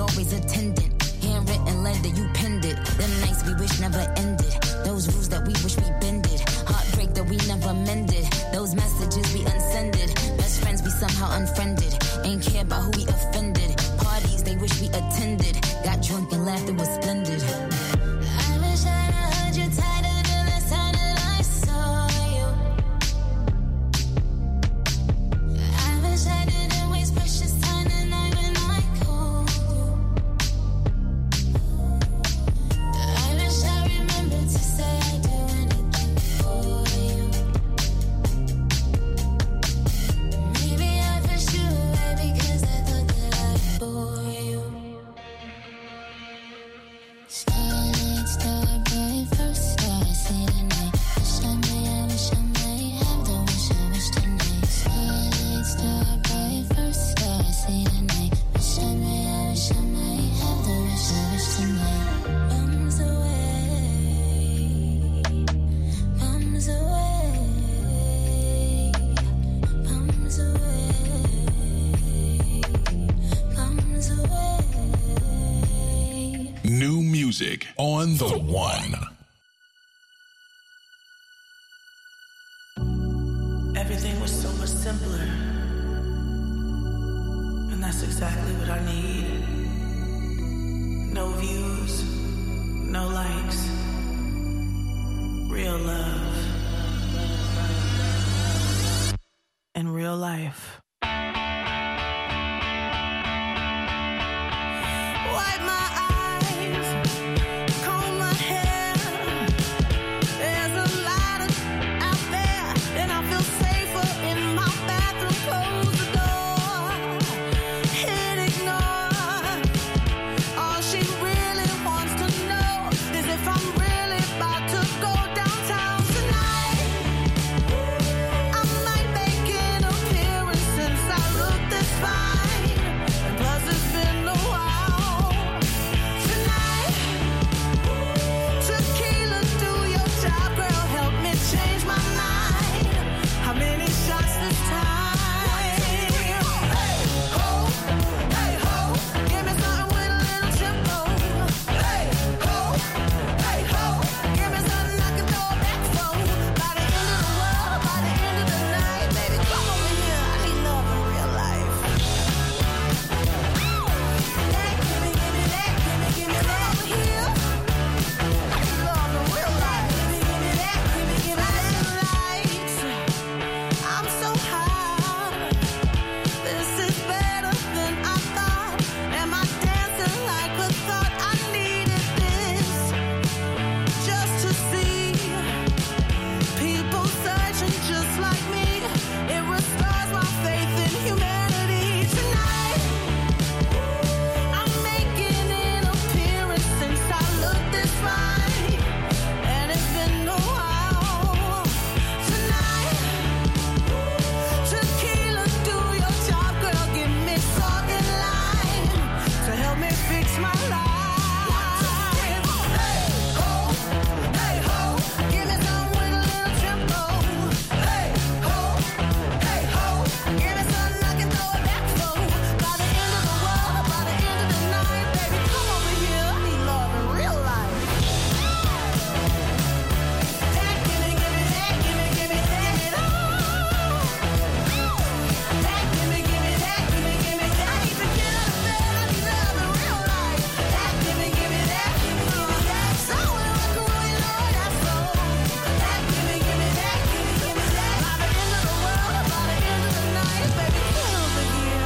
always attendant. Handwritten letter, you penned it. Them nights we wish never ended. Those rules that we wish we bended. Heartbreak that we never mended. Those messages we unsended. Best friends we somehow unfriended. Ain't care about who we offended. Parties they wish we attended. Got drunk and laughed, it was splendid. I wish I'd heard you tighter the last time that I saw you. I wish I didn't waste precious time the night when I called you. I wish I remembered to say I'd do anything for you. Maybe I pushed you away because I thought that I'd bore you. Starlight, starbright, first star I see tonight. Wish I may have the wish I wish tonight. Starlight, starbright, first star I see tonight. Wish I may have the wish I wish tonight. Bums away, bums away, bums away, bums away. New music on the one. Everything was so much simpler. And that's exactly what I need. No views, no likes. Real love. In real life. Wipe my eyes, comb my hair. There's a lot out there, and I feel safer in my bathroom. Close the door, hit ignore. All she really wants to know is if I'm really about to go downtown tonight. I might make an appearance since I look this fine, and plus it's been a while. Tonight, tequila, do your job, girl, help me change my mind. How many shots this time? Hey ho, give me something with a little tempo. Hey ho, give me something I can throw back for. By the end of the world, by the end of the night, baby, come over here. I need love in real life. That, give me that, give me that over here. I need love in real life. Give me that, give me that lights. I'm so high. This is better than I thought. Am I dancing like a thought? I needed this just to see people searching just like me. It restores my faith in humanity. Tonight, I'm making an appearance since I look this fine, and it's been a while. Tonight, tequila, do your job, girl, give me talking line to help me fix my life. Hey ho, give me some with a little tempo. Hey ho, give me something I can throw it back for. By the end of the world, by the end of the night, baby, come over here. I need love in real life. That, give me that, give me it all. That, give me that, give me that. I need to get out of bed. I need love in real life. That, give me that, give me that. So when I can really know that soul. That, give me that, give me that. By the end of the world, by the end of the night, baby, come over here.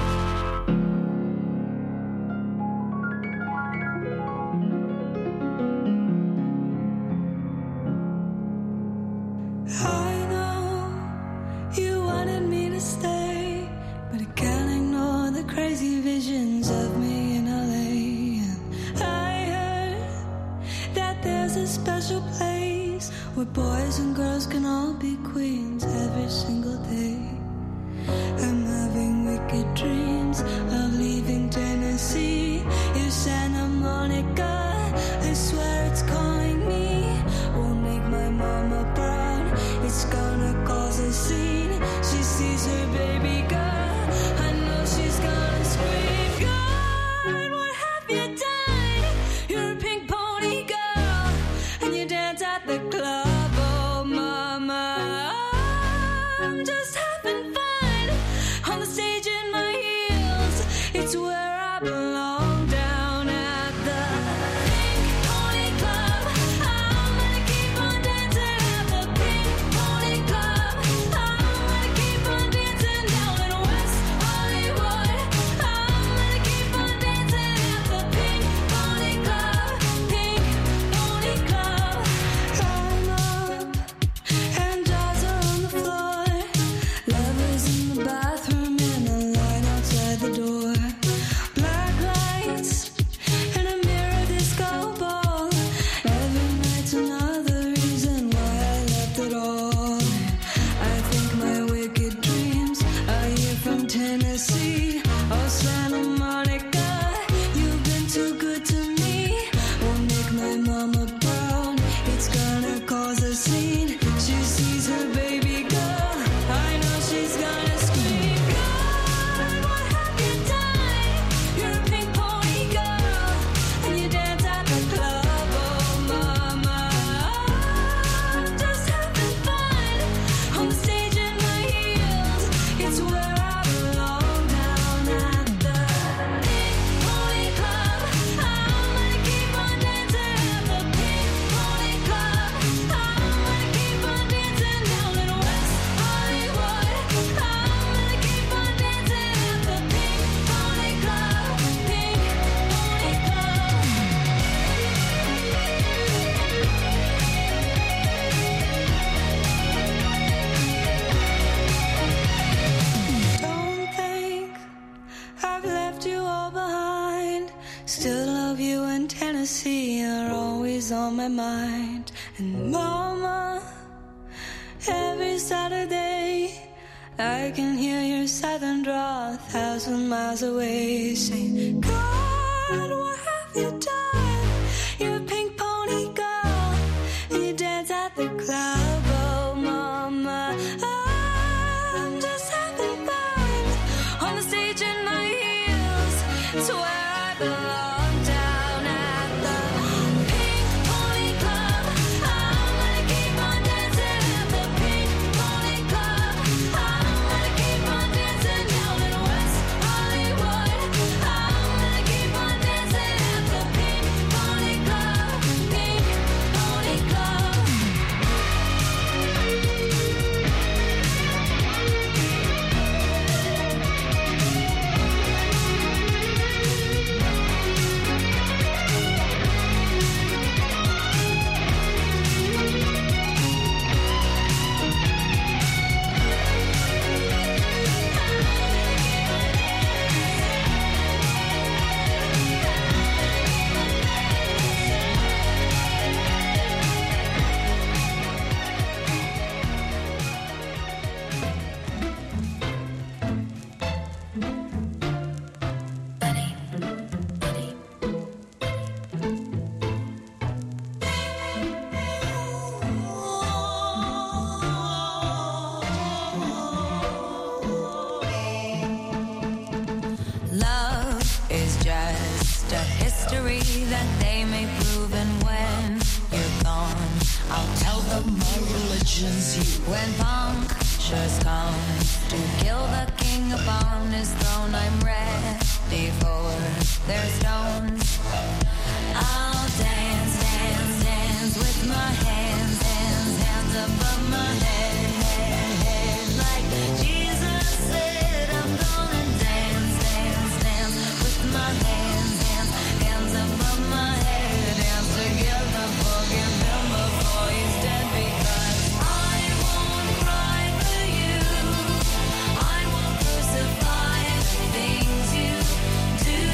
I know you wanted me to stay, but I can't ignore the crazy visions of me in LA. And I heard that there's a special place where boys and girls can all be queens every single day. I'm having wicked dreams of leaving Tennessee. You Santa Monica, I swear it's calling me. Won't make my mama proud. It's gonna cause a scene. She sees her baby girl. I know she's gonna scream. God, what It's where I belong, down at the Pink Pony Club. I'm gonna keep on dancing at the Pink Pony Club. I'm gonna keep on dancing down in West Hollywood. I'm gonna keep on dancing at the Pink Pony Club. Pink Pony Club. I'm up and dolls are on the floor. Lovers in the bathroom and a line outside the door. Black lights and a mirror disco ball. Every night's another reason why I left it all. I think my wicked dreams are here from Tennessee or Santa Monica. You've been too good to me. Won't make my mama proud. It's gonna cause a scene. She sees her baby girl. I know she's gonna scream. God, what have you done? You're a pink pony girl, and you dance at the club. Oh, mama, I'm just having fun on the stage in my heels. It's where I belong, down at the Pink Pony Club. I'm gonna keep on dancing at the Pink Pony Club. I'm gonna keep on dancing down in West Hollywood. I'm gonna keep on dancing at the Pink Pony Club. Pink Pony Club. Don't think I've left you all behind. Still love you, and Tennessee are always on my mind. And mama, every Saturday I can hear your southern drawl 1,000 miles away, saying, God, what have you done? You're a pink pony girl, and you dance at the club. Oh, mama, I'm just having fun on the stage in my heels. It's where I belong, down at the Pink Pony Club. I'm gonna keep on dancing at the Pink Pony Club. I'm gonna keep on dancing down in West Hollywood. I'm gonna keep on dancing at the Pink Pony Club. Pink Pony Club. Love is just a history that they may prove, and when you're gone, I'll tell them my religion's you. When punctures come to kill the king upon his throne, I'm ready for their stones. I'll dance, dance, dance with my hands, hands, hands above my head, head, head. Like Jesus said, I'm gonna dance, dance, dance with my hands, hands, hands above my head. Dance together, forgive him before he's dead, because I won't cry for you. I won't crucify the things you do.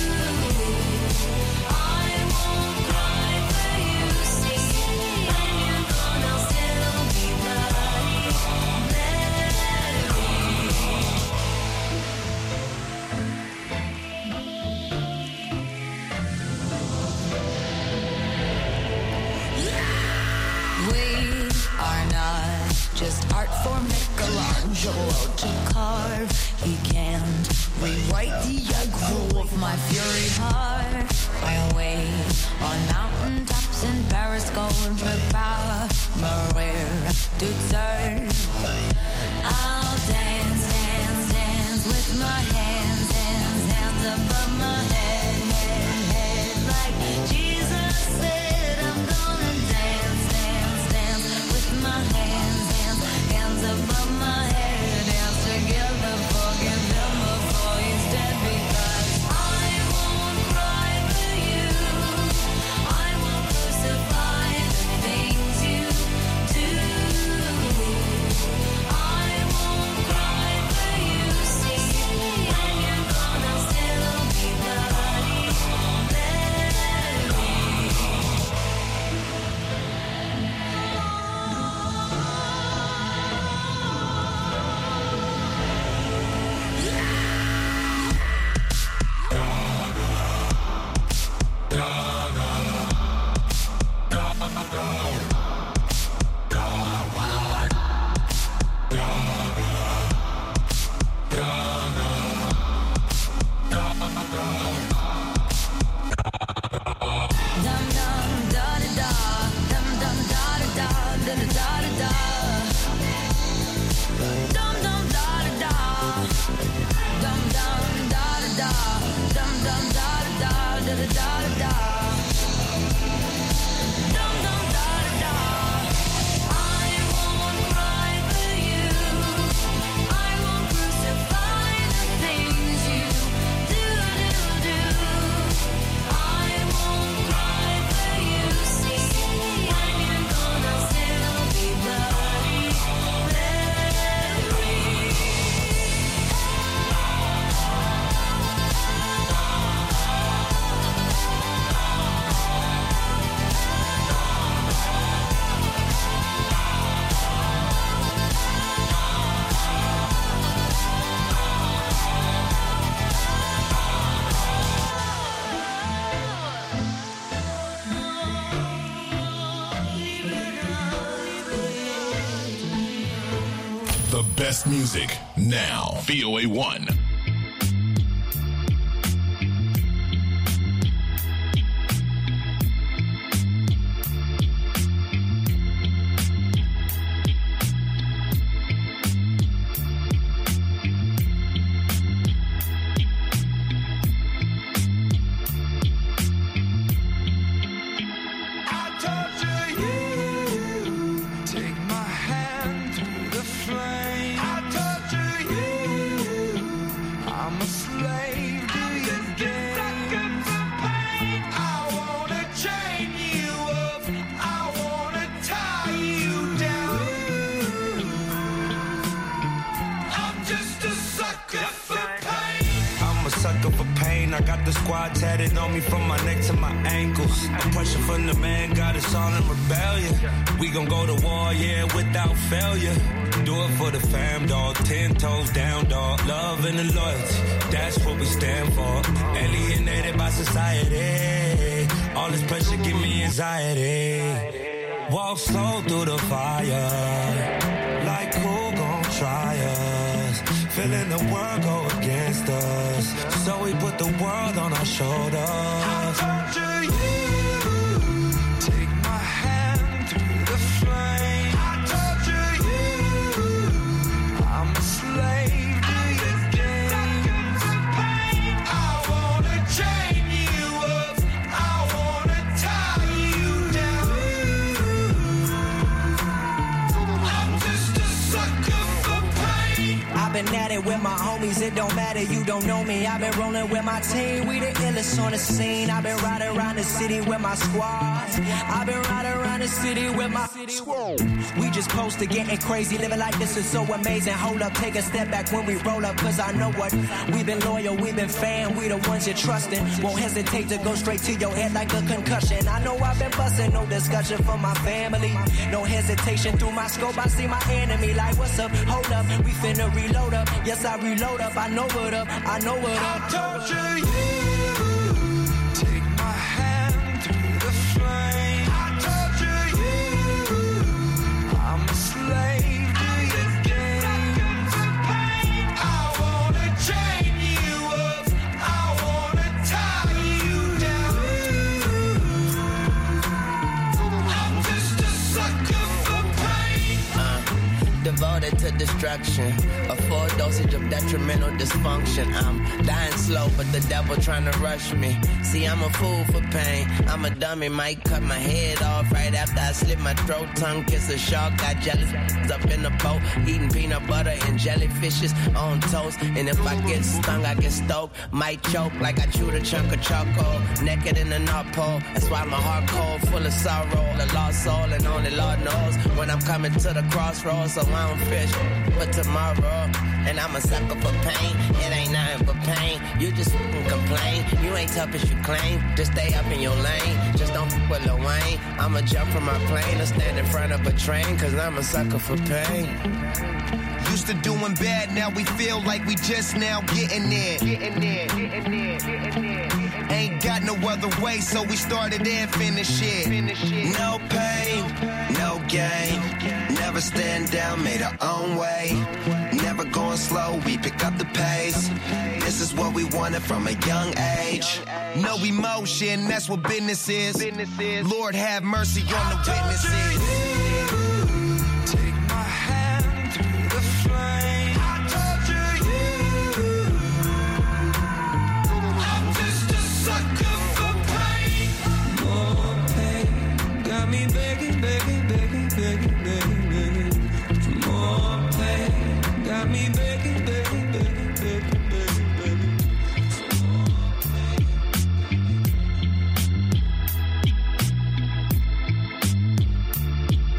I won't cry for you, see, when you're gone I'll still be bloody Mary. We are not just art for Michelangelo to carve. He can't rewrite the aggro of my fury heart. I'll wait on mountaintops in Paris, going to power, Maria to serve. I'll dance, dance, dance with my hands, hands, hands best music now. VOA1. I got the squad tatted on me from my neck to my ankles. Pressure from the man, got us all in rebellion. We gon' go to war, yeah, without failure. Do it for the fam, dog. 10 toes down, dog. Love and the loyalty, that's what we stand for. Alienated by society. All this pressure give me anxiety. Walk slow through the fire. Like who gon' try us? Feeling the world go against us. So we put the world on our shoulders. I torture you. Take my hand through the flame. I torture you. I'm a slave to your games. I wanna chain you up. I wanna tie you down. I'm just a sucker for pain. I've been at it with my homies, it don't matter, you don't know me. I've been rolling with my team, we the illest on the scene. I've been riding around the city with my squad. I've been riding around the city with my squad. We just posted getting crazy, living like this is so amazing. Hold up, take a step back when we roll up, cause I know what. We've been loyal, we've been fan, we the ones you're trusting. Won't hesitate to go straight to your head like a concussion. I know I've been busting, no discussion for my family. No hesitation through my scope, I see my enemy like what's up, hold up, we finna reload up. Yes, I reload up, I know what up, I know what up. I torture you. Take my hand through the flame. I torture you. I'm a slave to your games. I wanna chain you up. I wanna tie you down. I'm just a sucker for pain. Devoted to destruction, a full dosage of detrimental dysfunction. I'm dying slow, but the devil trying to rush me. See, I'm a fool for pain. I'm a dummy, might cut my head off right after I slit my throat. Tongue kiss a shark, got jealous up in the boat, eating peanut butter and jellyfishes on toast. And if I get stung, I get stoked. Might choke like I chewed a chunk of charcoal. Naked in the North Pole, that's why my heart cold, full of sorrow. A lost soul, and only Lord knows when I'm coming to the crossroads. So I don't fish for tomorrow, and I'm a sucker for pain. It ain't nothing but pain. You just fucking complain. You ain't tough as you claim. Just stay up in your lane. Just don't fuck with Lil Wayne. I'ma jump from my plane or stand in front of a train, cause I'm a sucker for pain. Used to doing bad, now we feel like we just now getting there. Ain't got no other way, so we started and finished it. No pain, no gain. Never stand down, made our own way. Never going slow, we pick up the pace. This is what we wanted from a young age. No emotion, that's what business is. Lord have mercy on the witnesses. Take my hand through the flame. I torture you. I'm just a sucker for pain. More pain, got me begging, begging, begging, begging, begging, begging. For more pain, got me begging, begging, begging, begging, begging, begging. For more pain.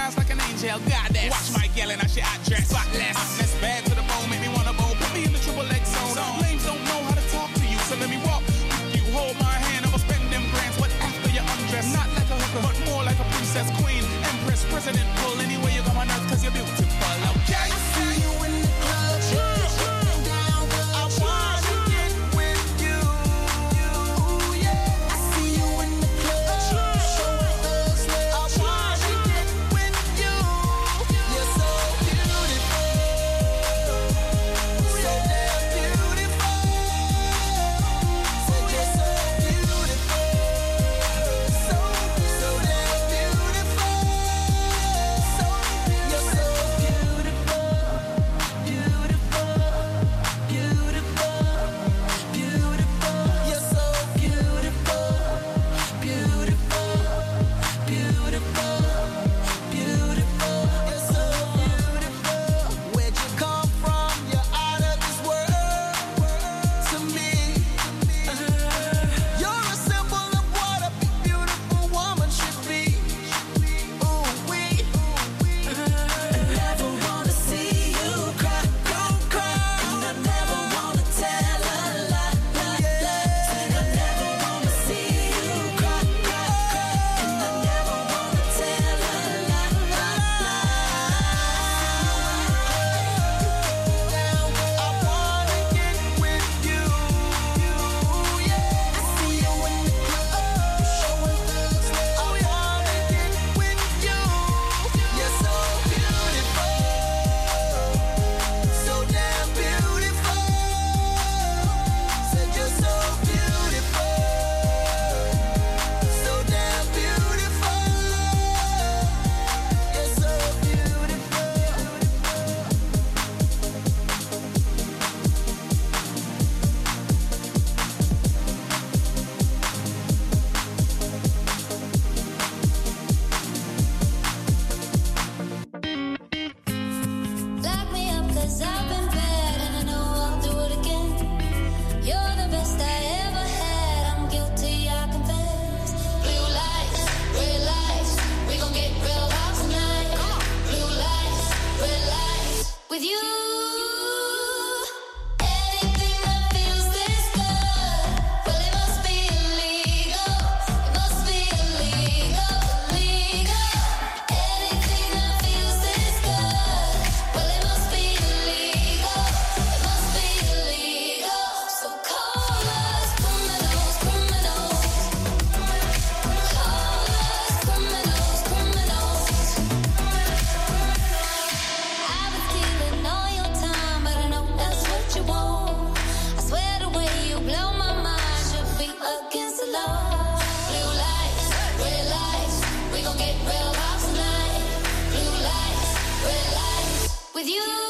skies like an angel, goddess. Watch my gal and I shit I dress spotless. That's bad to the bone, make me wanna bowl. Put me in the triple X zone. Lames don't know how to talk to you, so let me walk with you. Hold my hand, I'ma spend them grands. But after you undress, not like a hooker, but more like a princess, queen, empress, president. Pull anywhere you go on earth, cause you're beautiful, okay? I see you in the club, down, I wanna get with you. I see you in the club, showing thugs love. I wanna get with you. You're so beautiful, so damn beautiful. Said you're so beautiful, so damn beautiful. So you're so beautiful, beautiful, beautiful, beautiful. You're so beautiful, beautiful, beautiful, beautiful. You're so beautiful. Where'd you come from? You're out of this world to me. You're a symbol of what a beautiful woman should be. Ooh, we never wanna see you cry, don't cry. And I never wanna tell a lie, Said I never wanna see you cry, And I never wanna tell a lie, Down, I wanna get with you. I see you in the club, showing thugs love. I wanna get with you. You're so beautiful, so damn beautiful. Said you're so beautiful, so damn beautiful. You're so beautiful. Lock me up 'cause I've been bad and I know I'll do it again. You're the best I ever had. I'm guilty, I confess. Blue lights, red lights. We gon' get real hot tonight. Blue lights, red lights. With you. Anything that feels this good, well it must be illegal. It must be illegal, illegal. Anything that feels this good, well it must be illegal. It must be illegal. So call us criminals, criminals. Call us criminals, criminals. I was stealing all your time, but I know that's what you want. I swear the way you blow my mind should be against the law. Blue lights, red lights. We gon' get real hot tonight. Blue lights, red lights. With you.